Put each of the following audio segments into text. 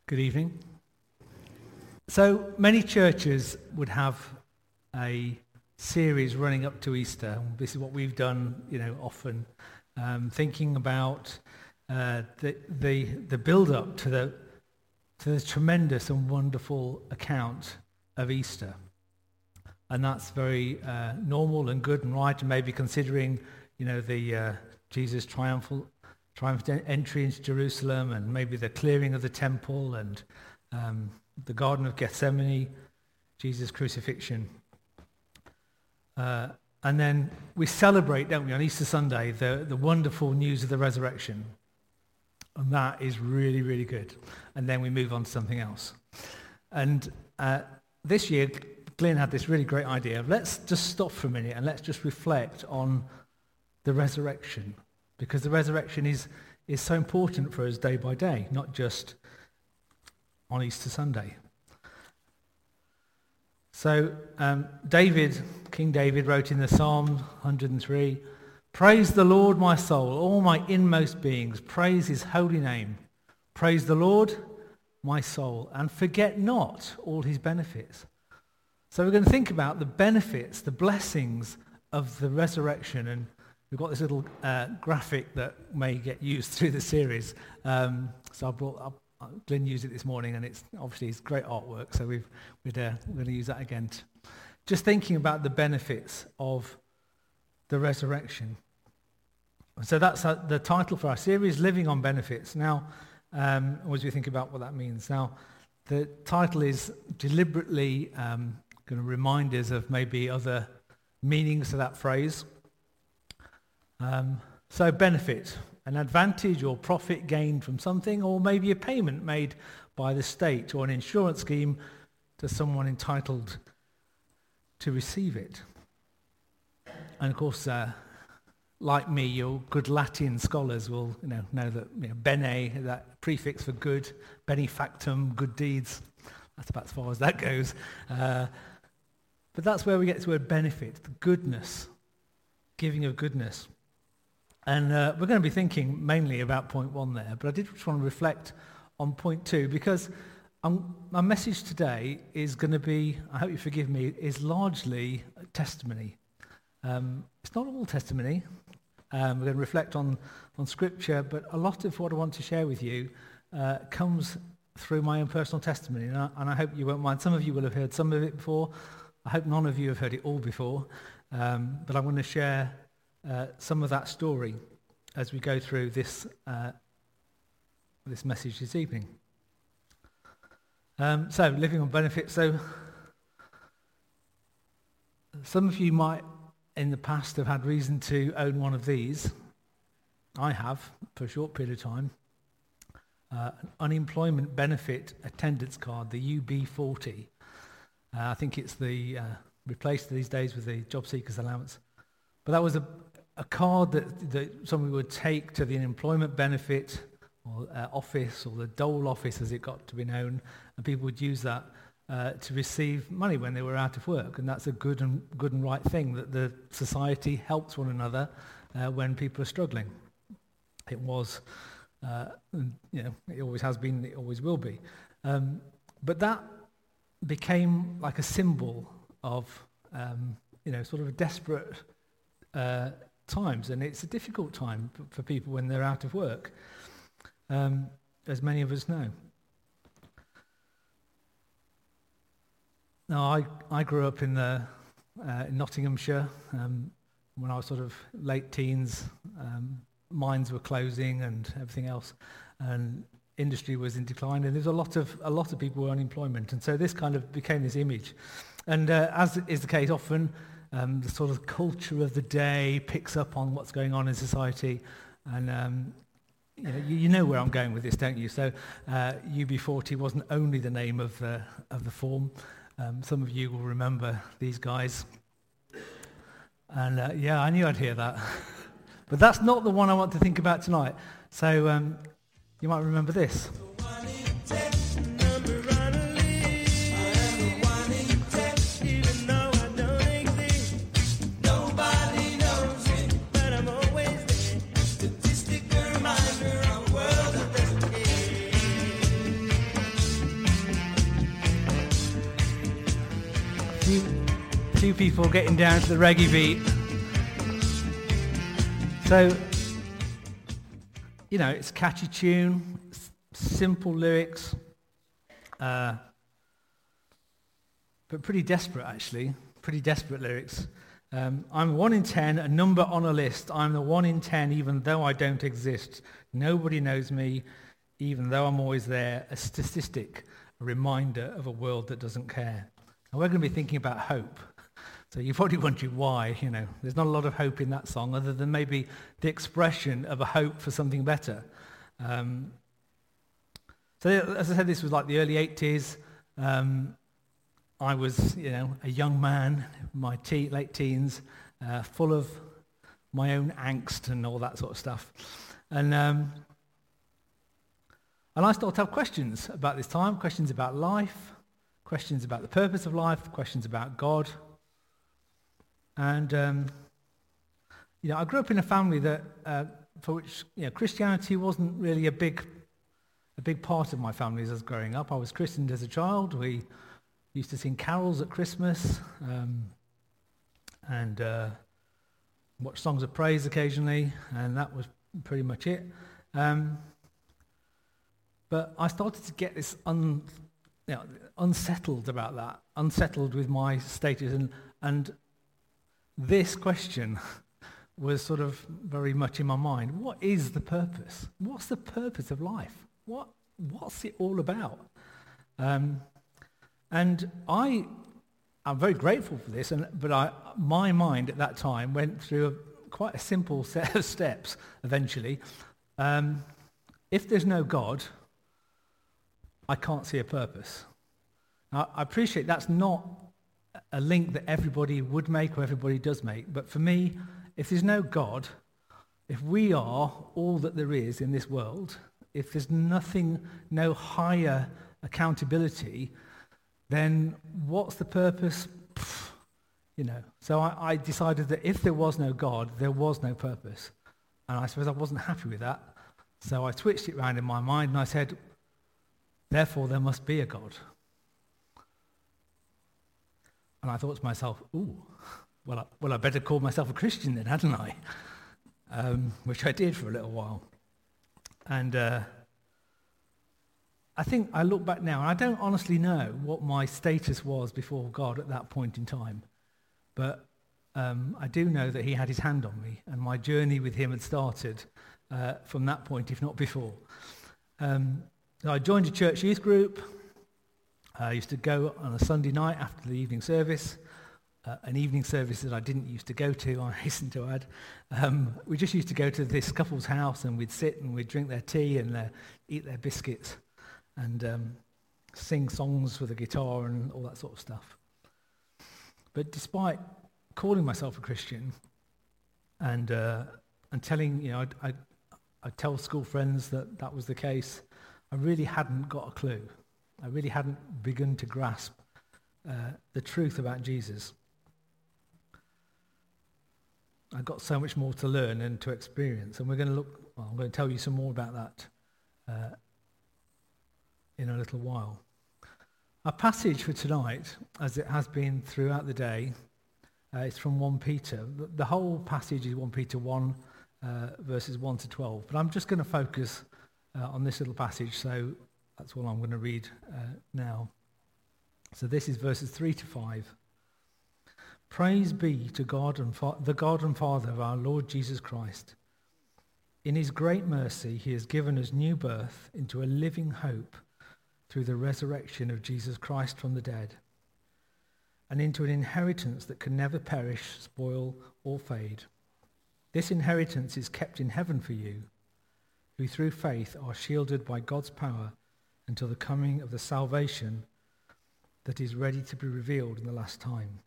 Good evening. So many churches would have a series running up to Easter. This is what we've done, often, thinking about the build-up to the tremendous and wonderful account of Easter, and that's very normal and good and right. And maybe considering, the Jesus triumphant entry into Jerusalem, and maybe the clearing of the temple, and the Garden of Gethsemane, Jesus' crucifixion. And then we celebrate, don't we, on Easter Sunday, the wonderful news of the resurrection. And that is really, really good. And then we move on to something else. And this year, Glenn had this really great idea. Let's just stop for a minute and let's just reflect on the resurrection. Because the resurrection is so important for us day by day, not just on Easter Sunday. So King David wrote in the Psalm 103, "Praise the Lord, my soul, all my inmost beings, praise his holy name. Praise the Lord, my soul, and forget not all his benefits." So we're going to think about the benefits, the blessings of the resurrection, and we've got this little graphic that may get used through the series. So I brought up, Glenn used it this morning, and it's great artwork, so we're going to use that again. Just thinking about the benefits of the resurrection. So that's the title for our series, Living on Benefits. Now, as we think about what that means. Now, the title is deliberately going to remind us of maybe other meanings to that phrase. So benefit, an advantage or profit gained from something, or maybe a payment made by the state or an insurance scheme to someone entitled to receive it. And of course, like me, your good Latin scholars will know that bene, that prefix for good, benefactum, good deeds. That's about as far as that goes. But that's where we get to the word benefit, the goodness, giving of goodness. And we're going to be thinking mainly about point one there, but I did just want to reflect on point two, because my message today is going to be, I hope you forgive me, is largely testimony. It's not all testimony. We're going to reflect on Scripture, but a lot of what I want to share with you comes through my own personal testimony, and I hope you won't mind. Some of you will have heard some of it before. I hope none of you have heard it all before, but I want to share some of that story as we go through this message this evening. So, living on benefits. So, some of you might, in the past, have had reason to own one of these. I have, for a short period of time. An unemployment benefit attendance card, the UB40. I think it's replaced these days with the job seekers allowance. But that was a card that somebody would take to the unemployment benefit or office, or the dole office as it got to be known, and people would use that to receive money when they were out of work. And that's a good and right thing, that the society helps one another when people are struggling. It was, it always has been, it always will be. But that became like a symbol of, sort of a desperate times, and it's a difficult time for people when they're out of work, as many of us know. Now, I grew up in Nottinghamshire. When I was sort of late teens, mines were closing and everything else, and industry was in decline, and there's a lot of people were unemployment, and so this kind of became this image. And as is the case often, the sort of culture of the day picks up on what's going on in society, and you know where I'm going with this, don't you? So UB40 wasn't only the name of the form. Some of you will remember these guys, and I knew I'd hear that, but that's not the one I want to think about tonight. So you might remember this. two people getting down to the reggae beat. So, you know, it's a catchy tune, simple lyrics, but pretty desperate actually, pretty desperate lyrics. I'm 1 in 10, a number on a list. I'm the 1 in 10 even though I don't exist. Nobody knows me even though I'm always there. A statistic, a reminder of a world that doesn't care. And we're going to be thinking about hope. So you're probably wondering why, you know, there's not a lot of hope in that song other than maybe the expression of a hope for something better. So as I said, this was like the early 80s. I was, you know, a young man, my late teens, full of my own angst and all that sort of stuff. And I started to have questions about this time, questions about life, questions about the purpose of life, questions about God. And, you know, I grew up in a family that, for which, you know, Christianity wasn't really a big part of my family as I was growing up. I was christened as a child. We used to sing carols at Christmas and watch songs of praise occasionally, and that was pretty much it. But I started to get this unsettled about that, unsettled with my status, and this question was sort of very much in my mind. What is the purpose? What's the purpose of life? What's it all about? And I'm very grateful for this, but my mind at that time went through quite a simple set of steps eventually. If there's no God, I can't see a purpose. Now, I appreciate that's not a link that everybody would make or everybody does make, but for me, if there's no God, if we are all that there is in this world, if there's nothing, no higher accountability, then what's the purpose? You know. So I decided that if there was no God, there was no purpose. And I suppose I wasn't happy with that. So I switched it around in my mind and I said, therefore there must be a God. And I thought to myself, well, I better call myself a Christian then, hadn't I? Which I did for a little while. And I think I look back now, and I don't honestly know what my status was before God at that point in time. But I do know that he had his hand on me, and my journey with him had started from that point, if not before. So I joined a church youth group. I used to go on a Sunday night after the evening service, an evening service that I didn't used to go to, I hasten to add. We just used to go to this couple's house and we'd sit and we'd drink their tea and eat their biscuits and sing songs with a guitar and all that sort of stuff. But despite calling myself a Christian and telling, you know, I tell school friends that that was the case, I really hadn't got a clue. I really hadn't begun to grasp the truth about Jesus. I've got so much more to learn and to experience, and I'm going to tell you some more about that in a little while. Our passage for tonight, as it has been throughout the day, is from 1 Peter. The whole passage is 1 Peter 1, verses 1 to 12, but I'm just going to focus on this little passage, so that's all I'm going to read now. So this is verses 3 to 5. Praise be to God and the God and Father of our Lord Jesus Christ. In his great mercy, he has given us new birth into a living hope through the resurrection of Jesus Christ from the dead, and into an inheritance that can never perish, spoil, or fade. This inheritance is kept in heaven for you, who through faith are shielded by God's power until the coming of the salvation that is ready to be revealed in the last time.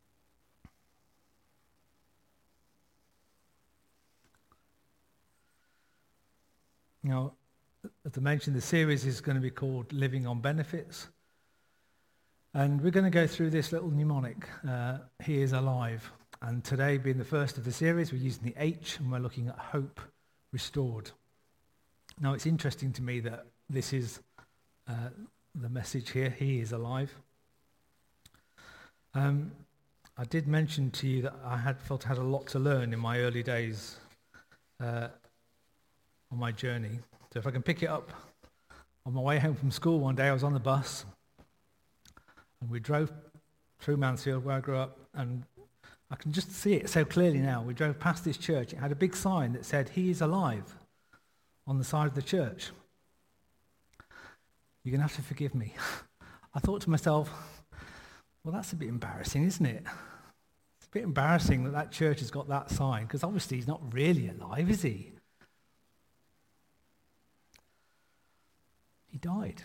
Now, as I mentioned, the series is going to be called Living on Benefits. And we're going to go through this little mnemonic, He is alive. And today, being the first of the series, we're using the H, and we're looking at hope restored. Now, it's interesting to me that this is the message here, He is alive. I I did mention to you that I felt I had a lot to learn in my early days on my journey. So if I can pick it up, on my way home from school one day I was on the bus and we drove through Mansfield where I grew up, and I can just see it so clearly now. We drove past this church. It had a big sign that said, "He is alive," on the side of the church. You're going to have to forgive me. I thought to myself, well, that's a bit embarrassing, isn't it? It's a bit embarrassing that that church has got that sign, because obviously he's not really alive, is he? He died.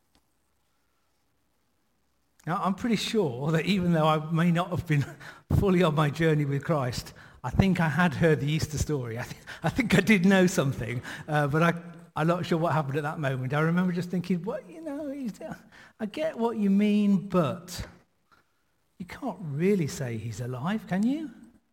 Now, I'm pretty sure that even though I may not have been fully on my journey with Christ, I think I had heard the Easter story. I think I did know something, but I'm not sure what happened at that moment. I remember just thinking, well, I get what you mean, but you can't really say he's alive, can you?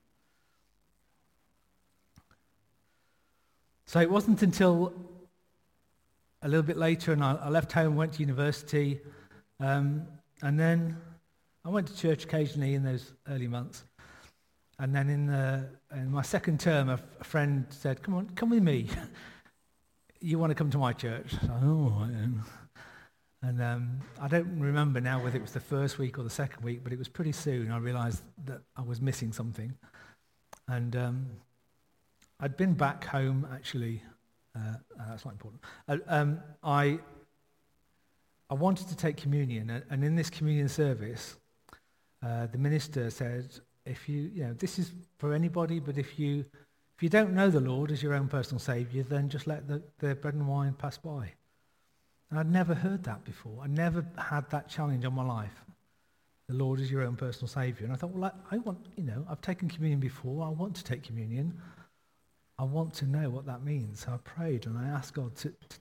So it wasn't until a little bit later, and I left home, went to university, and then I went to church occasionally in those early months. And then in my second term, a friend said, come with me. You want to come to my church? So, I am. And I don't remember now whether it was the first week or the second week, but it was pretty soon I realized that I was missing something. And I'd been back home, actually. That's not important. I wanted to take communion, and in this communion service, the minister said, "If this is for anybody, but if you don't know the Lord as your own personal Saviour, then just let the bread and wine pass by." And I'd never heard that before. I never had that challenge on my life. The Lord is your own personal Saviour. And I thought, well, I want, I've taken communion before. I want to take communion. I want to know what that means. So I prayed and I asked God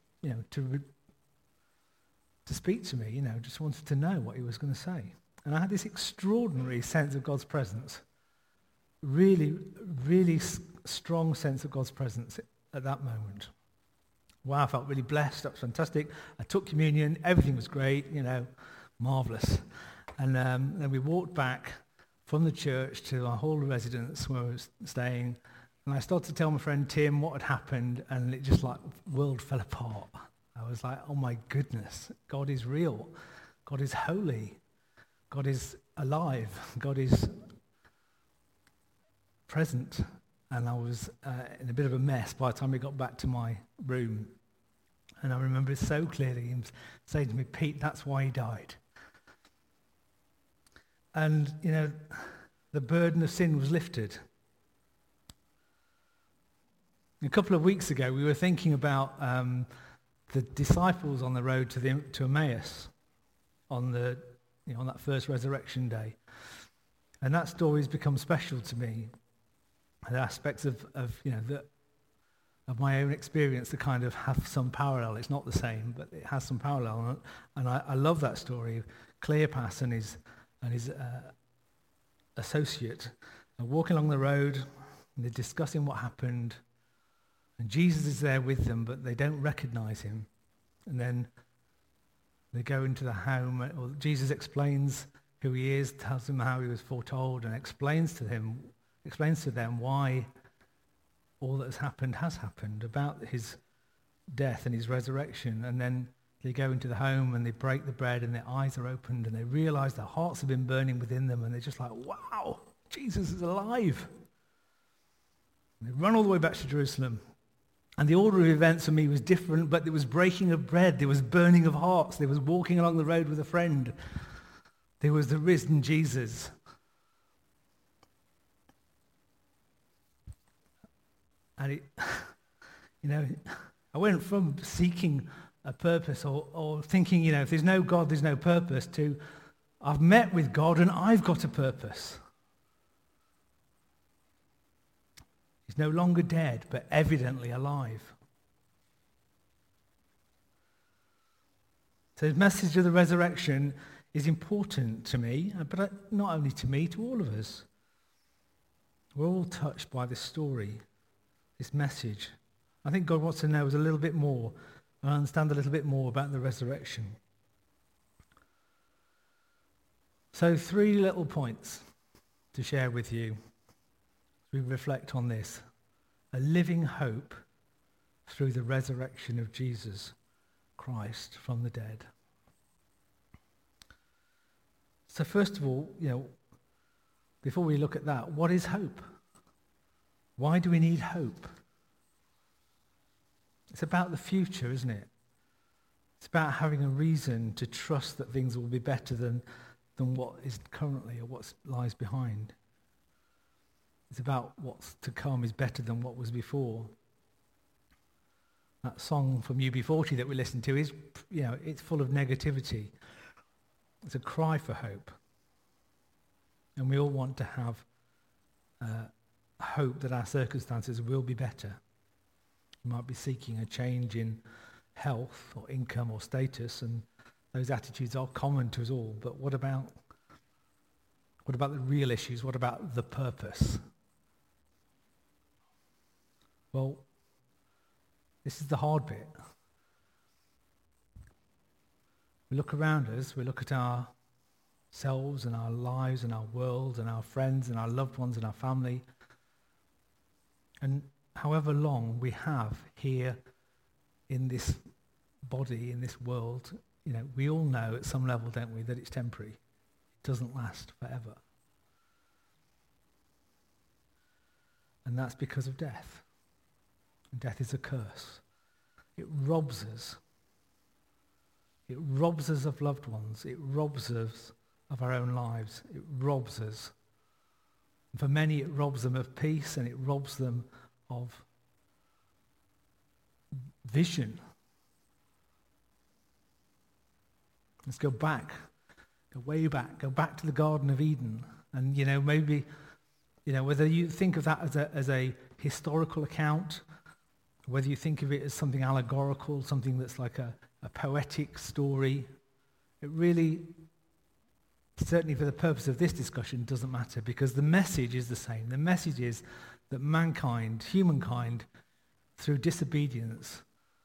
to speak to me, just wanted to know what he was going to say. And I had this extraordinary sense of God's presence, really, really strong sense of God's presence at that moment. Wow, I felt really blessed. That was fantastic. I took communion. Everything was great, marvelous. And then we walked back from the church to our hall of residence where I was staying. And I started to tell my friend Tim what had happened, and it just like the world fell apart. I was like, oh my goodness, God is real. God is holy. God is alive. God is present. And I was in a bit of a mess by the time we got back to my room. And I remember it so clearly, him saying to me, "Pete, that's why he died." And, the burden of sin was lifted. A couple of weeks ago, we were thinking about the disciples on the road to Emmaus on that first resurrection day, and that story has become special to me. The aspects of my own experience that kind of have some parallel. It's not the same, but it has some parallel, and I love that story of Cleopas and his associate walking along the road, and they're discussing what happened. And Jesus is there with them, but they don't recognize him. And then they go into the home. Or Jesus explains who he is, tells them how he was foretold, and explains to them why all that has happened, about his death and his resurrection. And then they go into the home and they break the bread and their eyes are opened and they realize their hearts have been burning within them, and they're just like, wow, Jesus is alive. And they run all the way back to Jerusalem. And the order of events for me was different, but there was breaking of bread, there was burning of hearts, there was walking along the road with a friend, there was the risen Jesus. And I went from seeking a purpose or thinking, if there's no God, there's no purpose, to I've met with God and I've got a purpose. He's no longer dead, but evidently alive. So the message of the resurrection is important to me, but not only to me, to all of us. We're all touched by this story, this message. I think God wants to know us a little bit more and understand a little bit more about the resurrection. So 3 little points. to share with you as we reflect on this. A living hope through the resurrection of Jesus Christ from the dead. So first of all, before we look at that, what is hope? Why do we need hope? It's about the future, isn't it? It's about having a reason to trust that things will be better than what is currently or what lies behind. It's about what's to come is better than what was before. That song from UB40 that we listened to is, it's full of negativity. It's a cry for hope. And we all want to have hope that our circumstances will be better. You might be seeking a change in health or income or status, and those attitudes are common to us all. But what about the real issues? What about the purpose? Well, this is the hard bit. We look around us, we look at ourselves and our lives and our world and our friends and our loved ones and our family, and however long we have here in this body, in this world, we all know at some level, don't we, that it's temporary. It doesn't last forever. And that's because of death. And death is a curse. It robs us. It robs us of loved ones. It robs us of our own lives. It robs us. And for many, it robs them of peace, and it robs them of vision. Let's go way back, go back to the Garden of Eden. And, maybe, whether you think of that as a historical account, whether you think of it as something allegorical, something that's like a poetic story, it really, certainly for the purpose of this discussion, doesn't matter, because the message is the same. The message is that mankind, humankind, through disobedience,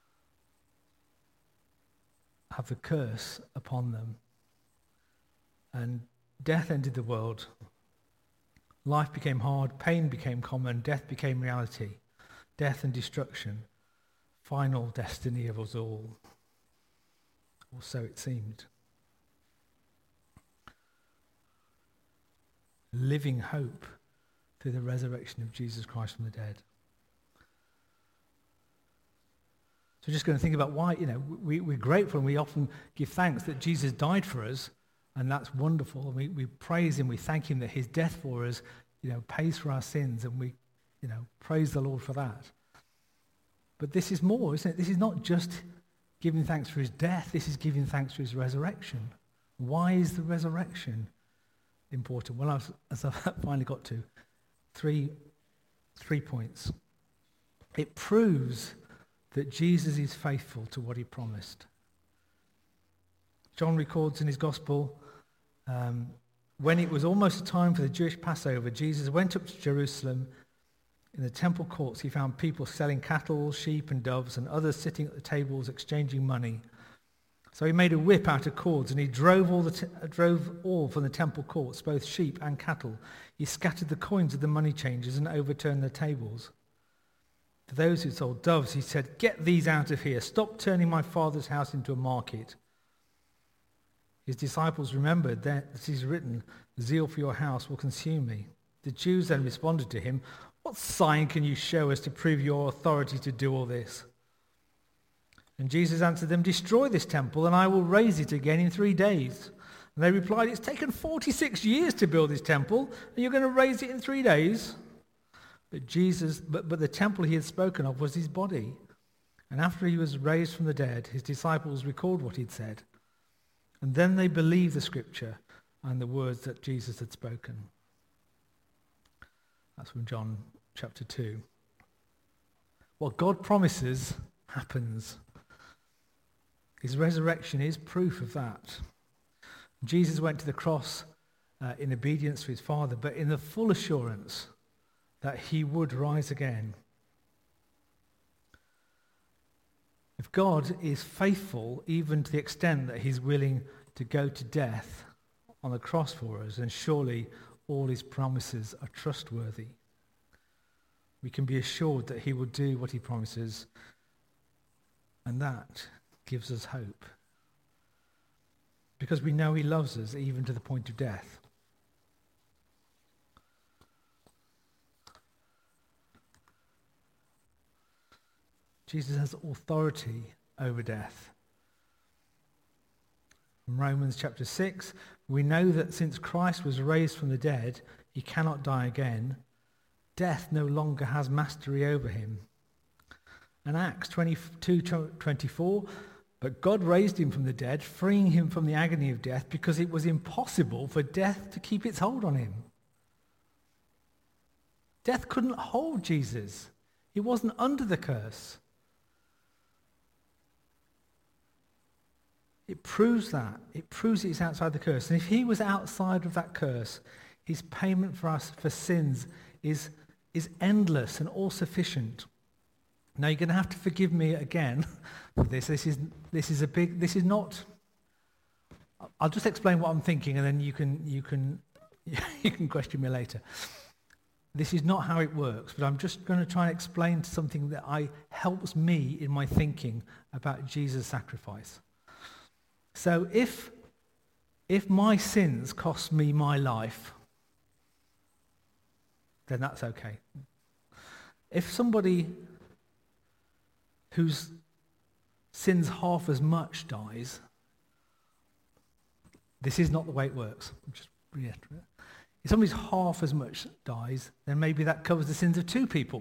have the curse upon them. And death entered the world. Life became hard, pain became common, death became reality. Death and destruction, final destiny of us all. Or so it seemed. Living hope through the resurrection of Jesus Christ from the dead. So we're just going to think about why, we're grateful and we often give thanks that Jesus died for us, and that's wonderful. And we praise him, we thank him that his death for us, pays for our sins, and we, praise the Lord for that. But this is more, isn't it? This is not just giving thanks for his death, this is giving thanks for his resurrection. Why is the resurrection important? Well, as I've finally got to, three points. It proves that Jesus is faithful to what he promised. John records in his gospel, when it was almost time for the Jewish Passover, Jesus went up to Jerusalem. In the temple courts, he found people selling cattle, sheep, and doves, and others sitting at the tables exchanging money. So he made a whip out of cords, and he drove all from the temple courts, both sheep and cattle. He scattered the coins of the money changers and overturned their tables. To those who sold doves, he said, "Get these out of here. Stop turning my Father's house into a market." His disciples remembered that it is written, "Zeal for your house will consume me." The Jews then responded to him, "What sign can you show us to prove your authority to do all this?" And Jesus answered them, "Destroy this temple, and I will raise it again in 3 days." And they replied, "It's taken 46 years to build this temple, and you're going to raise it in 3 days?" But the temple he had spoken of was his body. And after he was raised from the dead, his disciples recalled what he'd said. And then they believed the scripture and the words that Jesus had spoken. That's from John chapter 2. What God promises happens. His resurrection is proof of that. Jesus went to the cross in obedience to his Father, but in the full assurance that he would rise again. If God is faithful even to the extent that he's willing to go to death on the cross for us, then surely all his promises are trustworthy. We can be assured that he will do what he promises, and that gives us hope. Because we know he loves us even to the point of death. Jesus has authority over death. In Romans chapter 6, we know that since Christ was raised from the dead, he cannot die again. Death no longer has mastery over him. And Acts 22:24, but God raised him from the dead, freeing him from the agony of death, because it was impossible for death to keep its hold on him. Death couldn't hold Jesus. He wasn't under the curse. It proves that. It proves he's outside the curse. And if he was outside of that curse, his payment for us for sins is endless and all-sufficient. Now you're going to have to forgive me again for this. This is not. I'll just explain what I'm thinking, and then you can question me later. This is not how it works, but I'm just going to try and explain something that helps me in my thinking about Jesus' sacrifice. So if my sins cost me my life, then that's okay. If somebody whose sins half as much dies, this is not the way it works. Just reiterate. If somebody's half as much dies, then maybe that covers the sins of two people.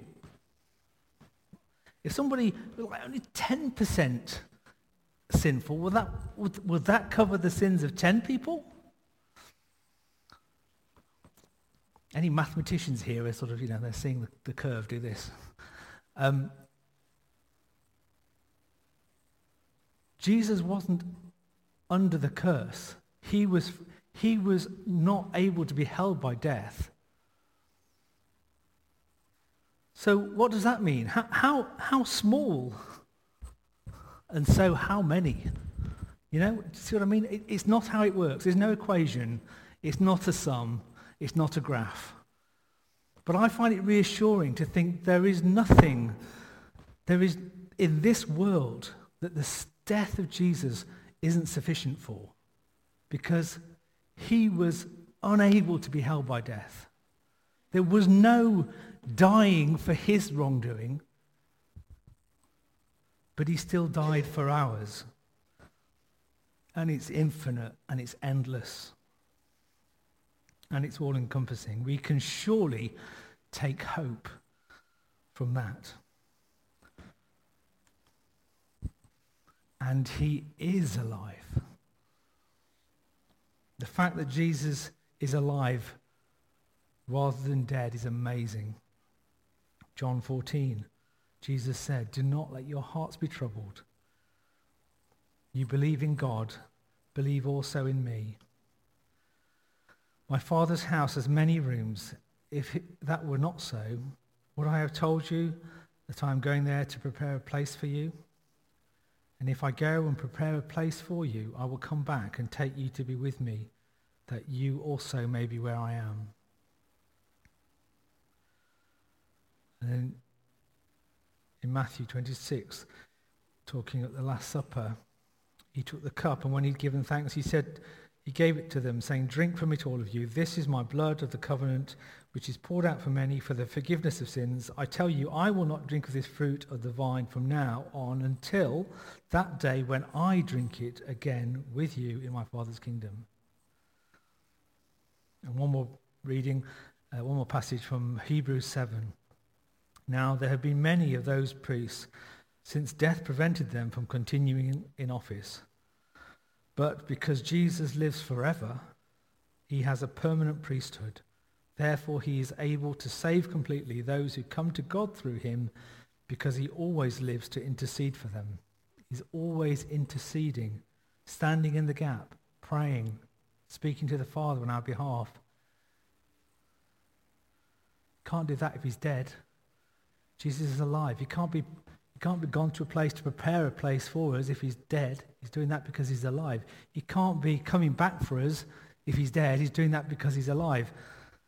If somebody only 10% sinful, will that cover the sins of 10 people? Any mathematicians here are sort of, they're seeing the curve do this. Jesus wasn't under the curse. He was not able to be held by death. So what does that mean? How small? And so how many? See what I mean? It's not how it works. There's no equation. It's not a sum. It's not a graph. But I find it reassuring to think there is nothing in this world that the death of Jesus isn't sufficient for, because he was unable to be held by death. There was no dying for his wrongdoing, but he still died for ours. And it's infinite, and it's endless, and it's all-encompassing. We can surely take hope from that. And he is alive. The fact that Jesus is alive rather than dead is amazing. John 14, Jesus said, "Do not let your hearts be troubled. You believe in God, believe also in me. My Father's house has many rooms. If that were not so, would I have told you that I am going there to prepare a place for you? And if I go and prepare a place for you, I will come back and take you to be with me, that you also may be where I am." And then in Matthew 26, talking at the Last Supper, he took the cup, and when he'd given thanks, he gave it to them, saying, "Drink from it, all of you. This is my blood of the covenant, which is poured out for many for the forgiveness of sins. I tell you, I will not drink of this fruit of the vine from now on until that day when I drink it again with you in my Father's kingdom." And one more passage from Hebrews 7. "Now there have been many of those priests since death prevented them from continuing in office. But because Jesus lives forever, he has a permanent priesthood. Therefore he is able to save completely those who come to God through him, because he always lives to intercede for them." He's always interceding, standing in the gap, praying, speaking to the Father on our behalf. Can't do that if he's dead. Jesus is alive. He can't be gone to a place to prepare a place for us if he's dead. He's doing that because he's alive. He can't be coming back for us if he's dead. He's doing that because he's alive.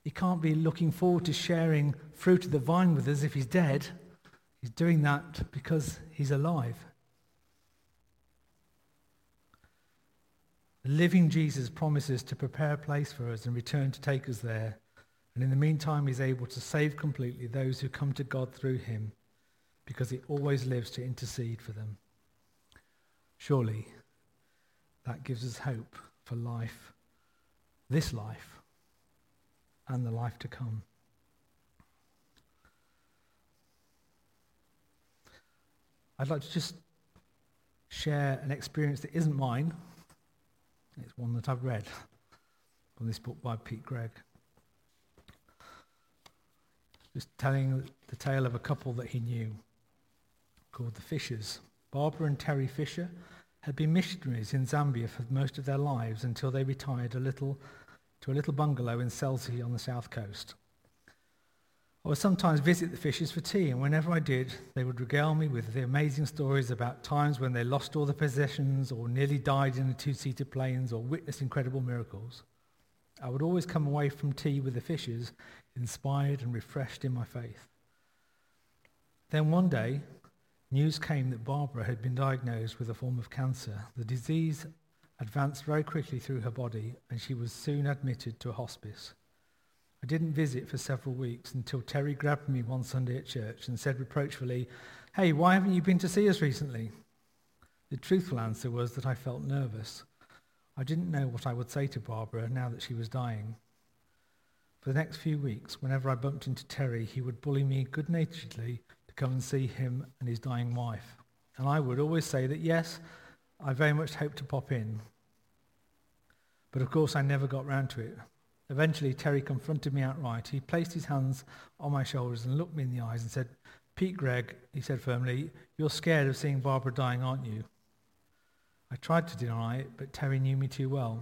He can't be looking forward to sharing fruit of the vine with us if he's dead. He's doing that because he's alive. The living Jesus promises to prepare a place for us and return to take us there. And in the meantime, he's able to save completely those who come to God through him, because he always lives to intercede for them. Surely, that gives us hope for life, this life, and the life to come. I'd like to just share an experience that isn't mine. It's one that I've read from this book by Pete Greig. Just telling the tale of a couple that he knew called the Fishers. Barbara and Terry Fisher had been missionaries in Zambia for most of their lives until they retired to a little bungalow in Selsey on the south coast. I would sometimes visit the Fishers for tea, and whenever I did, they would regale me with the amazing stories about times when they lost all their possessions or nearly died in the two-seater planes or witnessed incredible miracles. I would always come away from tea with the Fishers inspired and refreshed in my faith. Then one day, news came that Barbara had been diagnosed with a form of cancer. The disease advanced very quickly through her body, and she was soon admitted to a hospice. I didn't visit for several weeks until Terry grabbed me one Sunday at church and said reproachfully, "Hey, why haven't you been to see us recently?" The truthful answer was that I felt nervous. I didn't know what I would say to Barbara now that she was dying. For the next few weeks, whenever I bumped into Terry, he would bully me good-naturedly to come and see him and his dying wife. And I would always say that yes, I very much hoped to pop in. But of course I never got round to it. Eventually, Terry confronted me outright. He placed his hands on my shoulders and looked me in the eyes and said, "Pete Greig," he said firmly, "you're scared of seeing Barbara dying, aren't you?" I tried to deny it, but Terry knew me too well.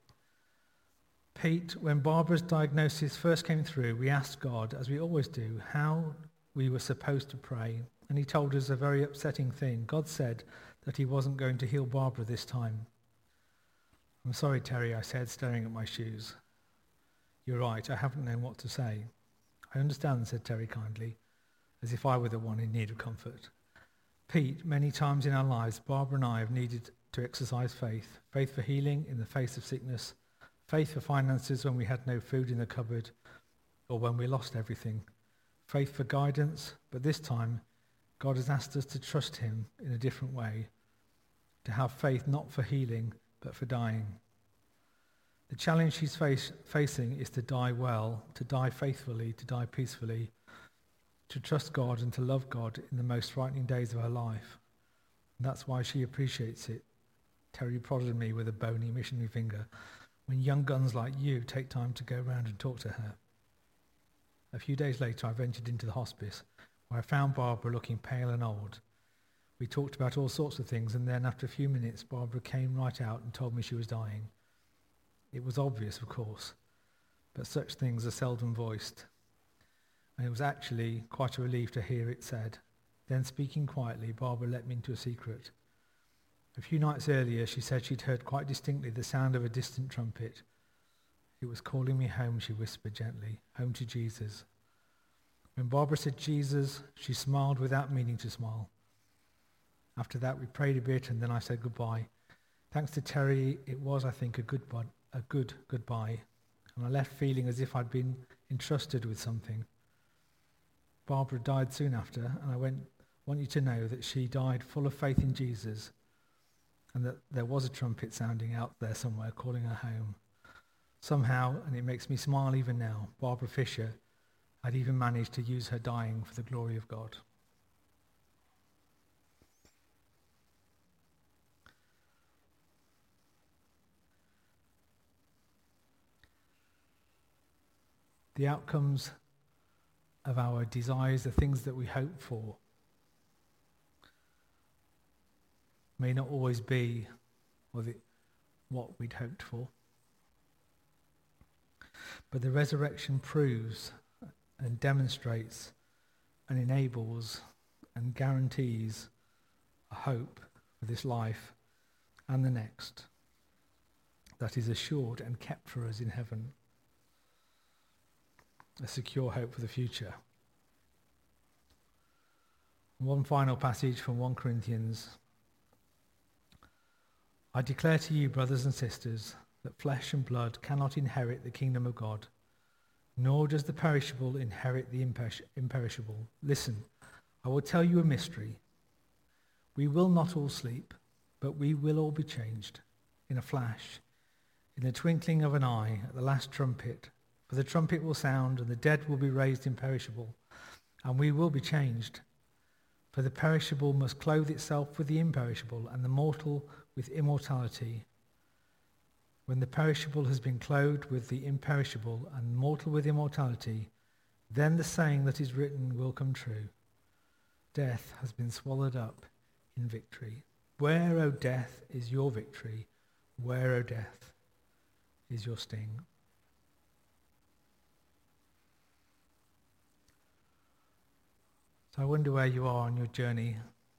"Pete, when Barbara's diagnosis first came through, we asked God, as we always do, how we were supposed to pray. And he told us a very upsetting thing. God said that he wasn't going to heal Barbara this time." "I'm sorry, Terry," I said, staring at my shoes. "You're right, I haven't known what to say." "I understand," said Terry kindly, as if I were the one in need of comfort. "Pete, many times in our lives, Barbara and I have needed to exercise faith. Faith for healing in the face of sickness. Faith for finances when we had no food in the cupboard or when we lost everything. Faith for guidance, but this time, God has asked us to trust him in a different way. To have faith not for healing, but for dying. The challenge she's facing is to die well, to die faithfully, to die peacefully, to trust God and to love God in the most frightening days of her life. And that's why she appreciates it." Terry prodded me with a bony missionary finger. "When young guns like you take time to go around and talk to her." A few days later, I ventured into the hospice, where I found Barbara looking pale and old. We talked about all sorts of things, and then after a few minutes, Barbara came right out and told me she was dying. It was obvious, of course, but such things are seldom voiced. And it was actually quite a relief to hear it said. Then, speaking quietly, Barbara let me into a secret. A few nights earlier, she said she'd heard quite distinctly the sound of a distant trumpet. "It was calling me home," she whispered gently, "home to Jesus." When Barbara said Jesus, she smiled without meaning to smile. After that, we prayed a bit, and then I said goodbye. Thanks to Terry, it was, I think, a good goodbye, and I left feeling as if I'd been entrusted with something. Barbara died soon after, and I want you to know that she died full of faith in Jesus, and that there was a trumpet sounding out there somewhere calling her home. Somehow, and it makes me smile even now, Barbara Fisher had even managed to use her dying for the glory of God. The outcomes of our desires, the things that we hope for, may not always be what we'd hoped for. But the resurrection proves and demonstrates and enables and guarantees a hope for this life and the next that is assured and kept for us in heaven. a secure hope for the future. One final passage from 1 Corinthians. I declare to you, brothers and sisters, that flesh and blood cannot inherit the kingdom of God, nor does the perishable inherit the imperishable. Listen, I will tell you a mystery. We will not all sleep, but we will all be changed in a flash, in the twinkling of an eye, at the last trumpet. For the trumpet will sound, and the dead will be raised imperishable, and we will be changed. For the perishable must clothe itself with the imperishable, and the mortal with immortality. When the perishable has been clothed with the imperishable, and mortal with immortality, then the saying that is written will come true. Death has been swallowed up in victory. Where, O death, is your victory? Where, O death, is your sting? So I wonder where you are on your journey.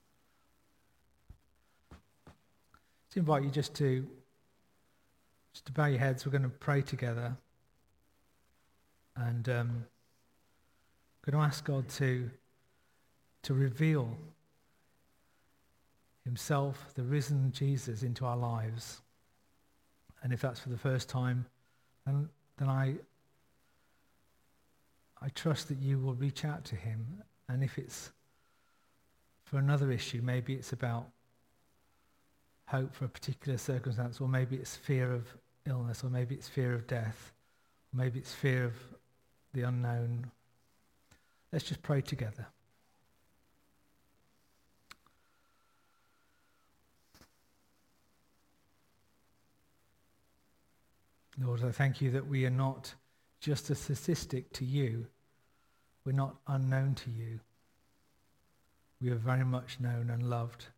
To invite you just to bow your heads. We're going to pray together, and going to ask God to reveal himself, the risen Jesus, into our lives. And if that's for the first time, then I trust that you will reach out to him. And if it's for another issue, maybe it's about hope for a particular circumstance, or maybe it's fear of illness, or maybe it's fear of death, or maybe it's fear of the unknown. Let's just pray together. Lord, I thank you that we are not just a statistic to you. We're not unknown to you. We are very much known and loved.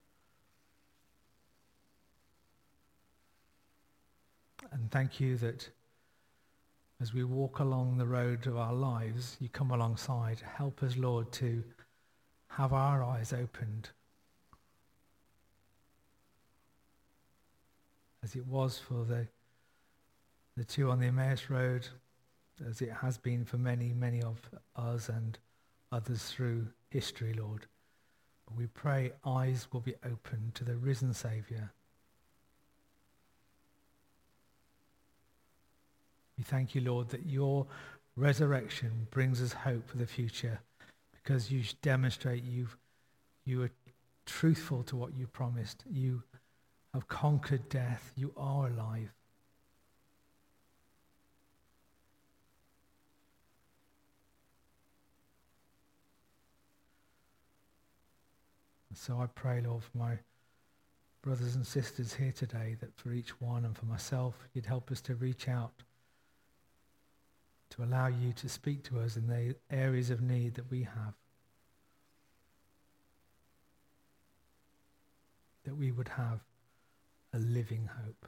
And thank you that as we walk along the road of our lives, you come alongside. Help us, Lord, to have our eyes opened, as it was for the two on the Emmaus Road, as it has been for many, many of us and others through history, Lord. But we pray eyes will be opened to the risen Saviour. We thank you, Lord, that your resurrection brings us hope for the future, because you demonstrate you are truthful to what you promised. You have conquered death. You are alive. So I pray, Lord, for my brothers and sisters here today, that for each one and for myself, you'd help us to reach out, to allow you to speak to us in the areas of need that we have, that we would have a living hope.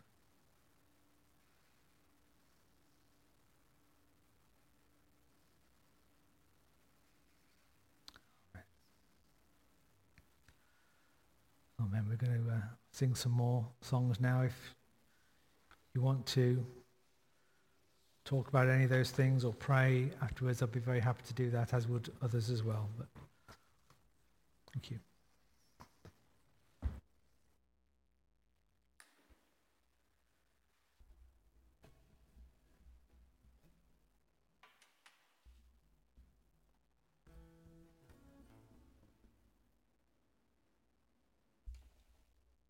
Amen. We're going to sing some more songs now. If you want to talk about any of those things or pray afterwards, I'd be very happy to do that, as would others as well. But thank you.